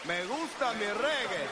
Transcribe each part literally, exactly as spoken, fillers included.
Me gusta mi reggae.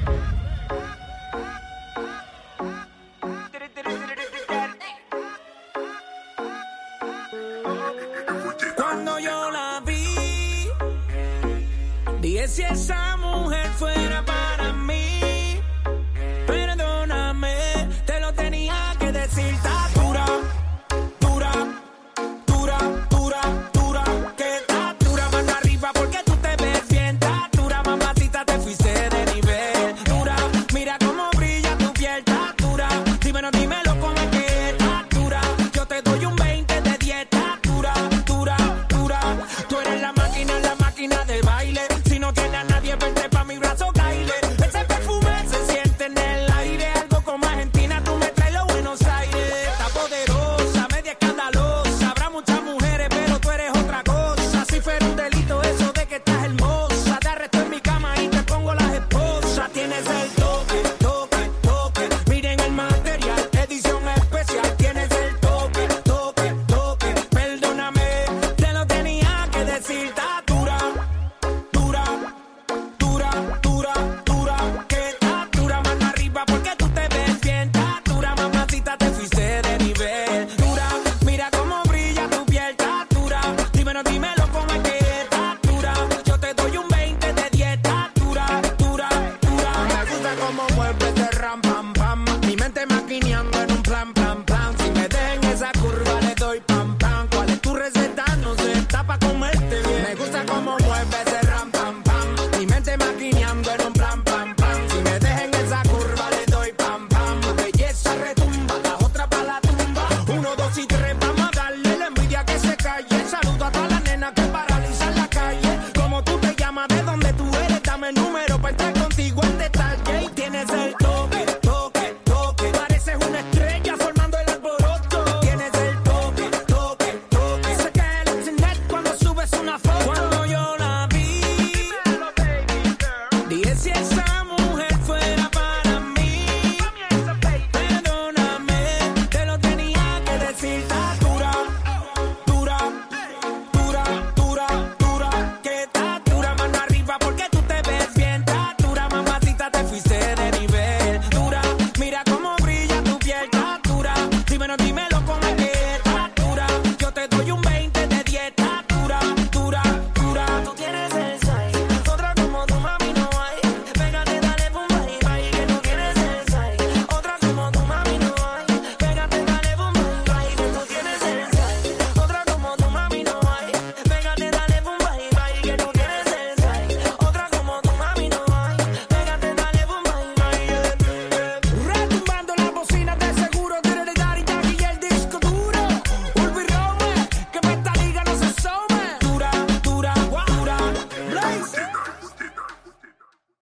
Cuando yo la vi, dije si esa mujer fuera para mí, perdóname, te lo tenía que decir. Está dura, dura, dura, dura, dura, que está dura, mano arriba porque tú te ves bien. Está dura, mamacita, te fuiste de nivel. Dura, mira cómo brilla tu piel. Está dura, dímelo, dímelo cómo es que está dura. Yo te doy un veinte de dieta. Dura, dura, dura. Tú eres la máquina, la máquina de baile. Si no tienes a nadie, vente pa' mi brazo, caile. Ese perfume se siente en el aire. Algo como Argentina, tú me traes los Buenos Aires. Está poderosa, media escandalosa. Habrá muchas mujeres, pero tú eres otra cosa. Si fuera un delito eso de que estás hermosa, te arresto en mi cama y te pongo las esposas. Tienes el toque, toque, toque. Miren el material, edición especial. Tienes el toque, toque, toque. Perdóname, te lo tenía que decir. Está dura, dura, dura, dura, dura. Que está dura, mano arriba porque tú te ves bien. Está dura, mamacita, te fuiste de nivel. Dura, mira cómo brilla tu piel. Está dura, dímelo, dímelo cómo es que está dura. Yo te doy un veinte de dieta. Dura, dura, dura. Me gusta cómo mueves de ram, pam, pam. Mi mente maquineando en un plan, plan, plan. Si me dejen esa curva le doy pam, pam. ¿Cuál es tu receta? No sé, está pa' comerte bien. Me gusta cómo mueves de ram, pam, pam. Mi mente maquineando en